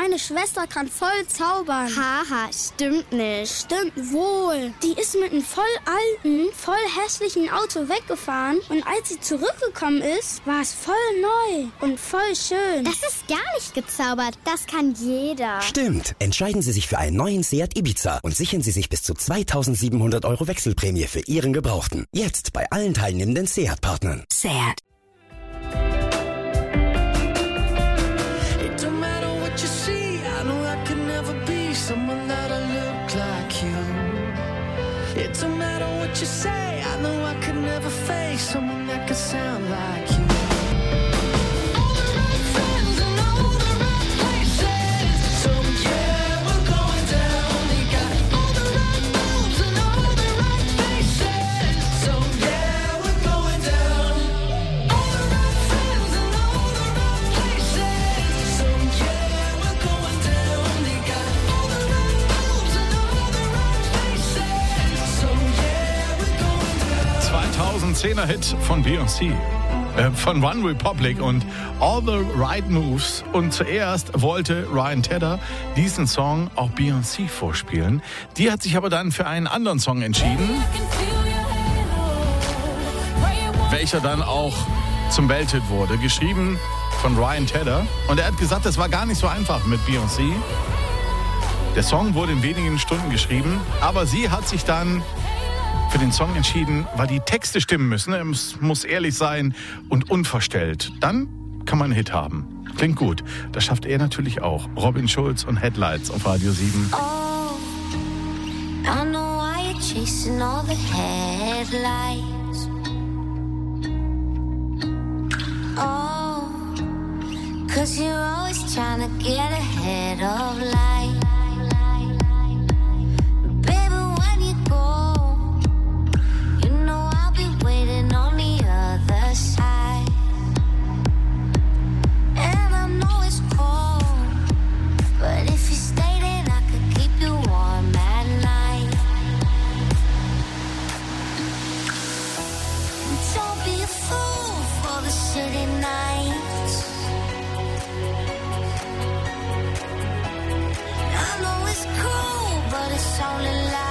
meine Schwester kann voll zaubern. Haha, stimmt nicht. Stimmt wohl. Die ist mit einem voll alten, voll hässlichen Auto weggefahren und als sie zurückgekommen ist, war es voll neu und voll schön. Das ist gar nicht gezaubert. Das kann jeder. Stimmt. Entscheiden Sie sich für einen neuen Seat Ibiza und sichern Sie sich bis zu 2.700 € Wechselprämie für Ihren Gebrauchten. Jetzt bei allen teilnehmenden Seat-Partnern. Seat. Someone that'll look like you. It don't matter what you say, I know I could never face someone that could sound like you. All the right friends and all the right places. So yeah, we're going down. They got all the right moves and all the right faces. So yeah, we're going down. All the right friends and all the right places. So yeah, we're going down. They got 2010er Hit von Beyoncé, von One Republic und All the Right Moves. Und zuerst wollte Ryan Tedder diesen Song auch Beyoncé vorspielen. Die hat sich aber dann für einen anderen Song entschieden, welcher dann auch zum Welthit wurde, geschrieben von Ryan Tedder. Und er hat gesagt, das war gar nicht so einfach mit Beyoncé. Der Song wurde in wenigen Stunden geschrieben, aber sie hat sich dann für den Song entschieden, weil die Texte stimmen müssen. Es muss ehrlich sein und unverstellt. Dann kann man einen Hit haben. Klingt gut. Das schafft er natürlich auch. Robin Schulz und Headlights auf Radio 7. Oh, I know why you're chasing all the headlights. Oh, 'cause you're always trying to get ahead of life. Waiting on the other side, and I know it's cold, but if you stay then I could keep you warm at night. Don't be a fool for the city nights. I know it's cool, but it's only light.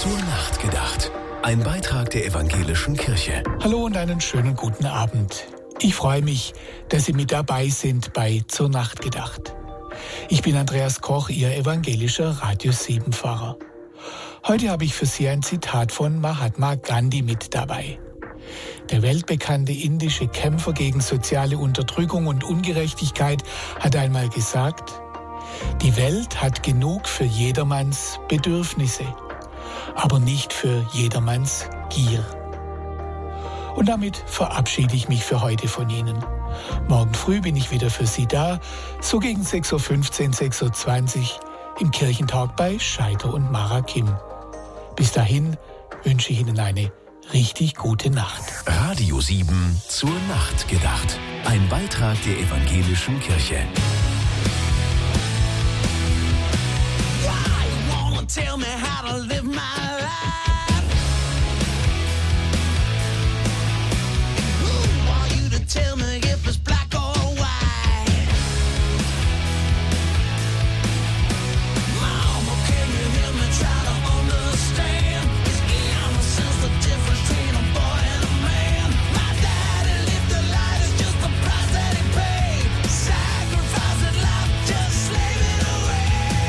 Zur Nacht gedacht. Ein Beitrag der Evangelischen Kirche. Hallo und einen schönen guten Abend. Ich freue mich, dass Sie mit dabei sind bei Zur Nacht gedacht. Ich bin Andreas Koch, Ihr evangelischer Radio 7-Pfarrer. Heute habe ich für Sie ein Zitat von Mahatma Gandhi mit dabei. Der weltbekannte indische Kämpfer gegen soziale Unterdrückung und Ungerechtigkeit hat einmal gesagt: Die Welt hat genug für jedermanns Bedürfnisse, aber nicht für jedermanns Gier. Und damit verabschiede ich mich für heute von Ihnen. Morgen früh bin ich wieder für Sie da, so gegen 6.15 Uhr, 6.20 Uhr im Kirchentag bei Scheiter und Mara Kim. Bis dahin wünsche ich Ihnen eine richtig gute Nacht. Radio 7 zur Nacht gedacht. Ein Beitrag der Evangelischen Kirche. Tell me how to live my life. Who are you to tell me if it's black or white? Mama, can you hear me try to understand? Is innocence the difference between a boy and a man? My daddy lived a life, it's just the price that he paid. Sacrificing life, just slaving away.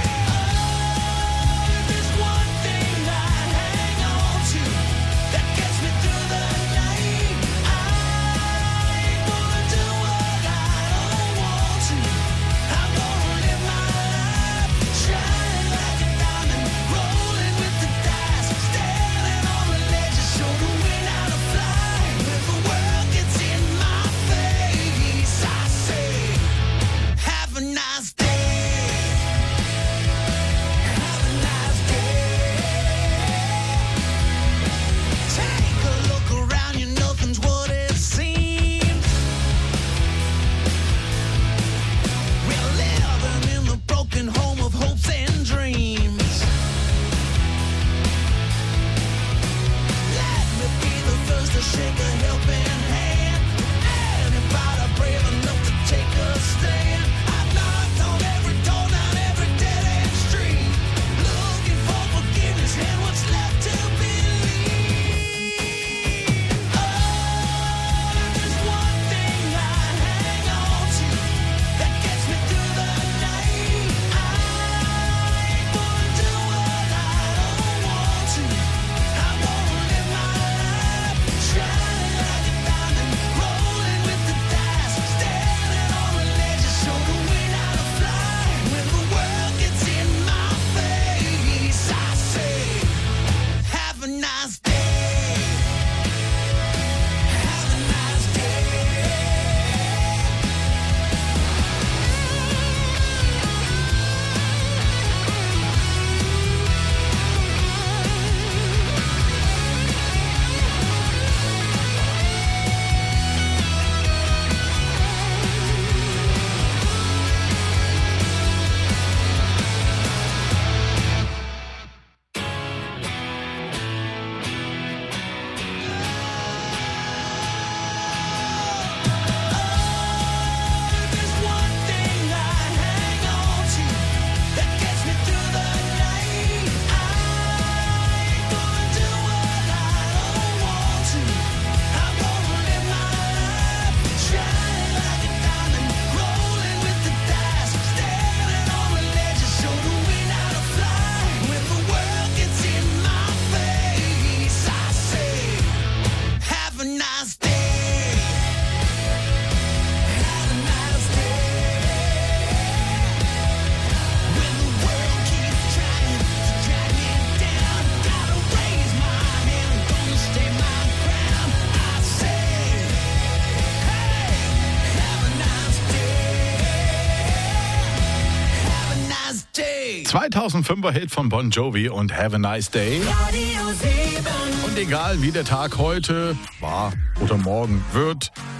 Day. 2005er Hit von Bon Jovi und Have a Nice Day. Radio 7. Und egal wie der Tag heute war oder morgen wird,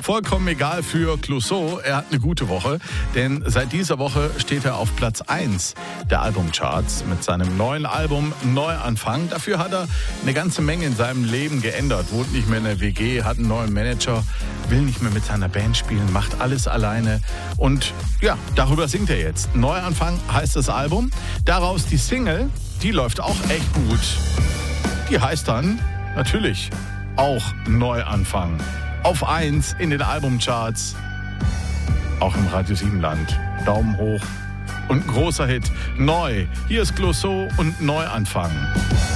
Vollkommen egal für Clouseau, er hat eine gute Woche, denn seit dieser Woche steht er auf Platz 1 der Albumcharts mit seinem neuen Album Neuanfang. Dafür hat er eine ganze Menge in seinem Leben geändert, wohnt nicht mehr in der WG, hat einen neuen Manager, will nicht mehr mit seiner Band spielen, macht alles alleine und ja, darüber singt er jetzt. Neuanfang heißt das Album, daraus die Single, die läuft auch echt gut. Die heißt dann natürlich auch Neuanfang. Auf 1 in den Albumcharts, auch im Radio 7 Land. Daumen hoch und ein großer Hit. Neu. Hier ist Clouseau und Neuanfang.